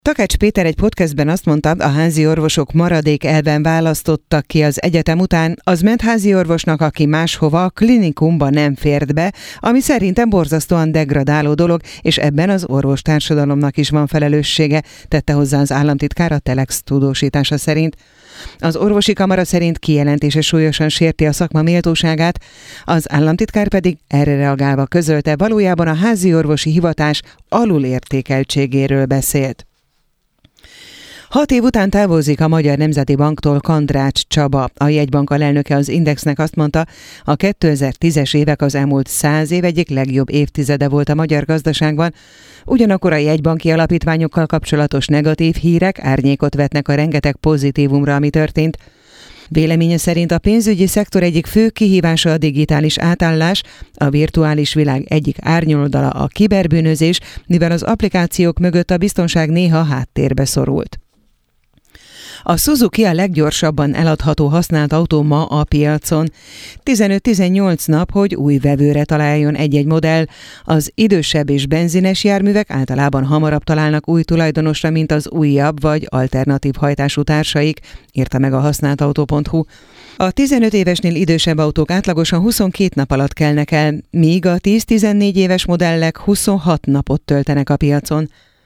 Takács Péter egy podcastben azt mondta, a házi orvosok maradék elven választottak ki az egyetem után, az ment házi orvosnak, aki máshova, a klinikumba nem fért be, ami szerintem borzasztóan degradáló dolog, és ebben az orvostársadalomnak is van felelőssége, tette hozzá az államtitkár a Telex tudósítása szerint. Az orvosi kamara szerint kijelentése súlyosan sérti a szakma méltóságát, az államtitkár pedig erre reagálva közölte, valójában a házi orvosi hivatás alulértékeltségéről beszélt. 6 év után távozik a Magyar Nemzeti Banktól Kandrácz Csaba. A jegybank alelnöke az Indexnek azt mondta, a 2010-es évek az elmúlt 100 év egyik legjobb évtizede volt a magyar gazdaságban, ugyanakkor a jegybanki alapítványokkal kapcsolatos negatív hírek árnyékot vetnek a rengeteg pozitívumra, ami történt. Véleménye szerint a pénzügyi szektor egyik fő kihívása a digitális átállás, a virtuális világ egyik árnyoldala a kiberbűnözés, mivel az applikációk mögött a biztonság néha háttérbe szorult. A Suzuki a leggyorsabban eladható használt autó ma a piacon. 15-18 nap, hogy új vevőre találjon egy-egy modell. Az idősebb és benzines járművek általában hamarabb találnak új tulajdonosra, mint az újabb vagy alternatív hajtású társaik, írta meg a használtautó.hu. A 15 évesnél idősebb autók átlagosan 22 nap alatt kelnek el, míg a 10-14 éves modellek 26 napot töltenek a piacon.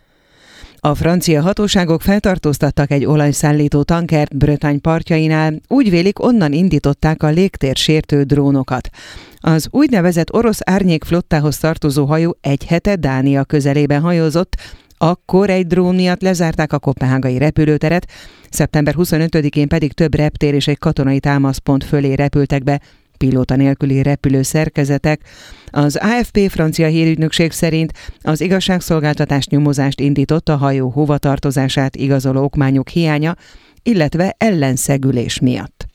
A francia hatóságok feltartóztattak egy olajszállító tankert Bretagne partjainál, úgy vélik, onnan indították a légtérsértő drónokat. Az úgynevezett orosz árnyékflottához tartozó hajó egy hete Dánia közelében hajózott, akkor egy drón miatt lezárták a koppenhágai repülőteret, szeptember 25-én pedig több reptér és egy katonai támaszpont fölé repültek be pilóta nélküli repülőszerkezetek. Az AFP francia hírügynökség szerint az igazságszolgáltatás nyomozást indított a hajó hovatartozását igazoló okmányok hiánya, illetve ellenszegülés miatt.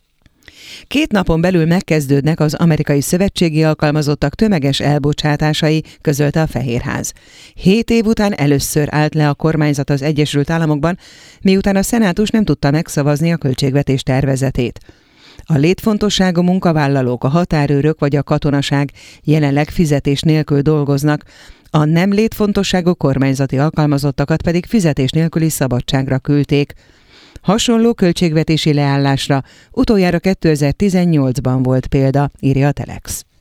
2 napon belül megkezdődnek az amerikai szövetségi alkalmazottak tömeges elbocsátásai, közölte a Fehérház. 7 év után először állt le a kormányzat az Egyesült Államokban, miután a szenátus nem tudta megszavazni a költségvetés tervezetét. A létfontosságú munkavállalók, a határőrök vagy a katonaság jelenleg fizetés nélkül dolgoznak, a nem létfontosságú kormányzati alkalmazottakat pedig fizetés nélküli szabadságra küldték. Hasonló költségvetési leállásra utoljára 2018-ban volt példa, írja a Telex.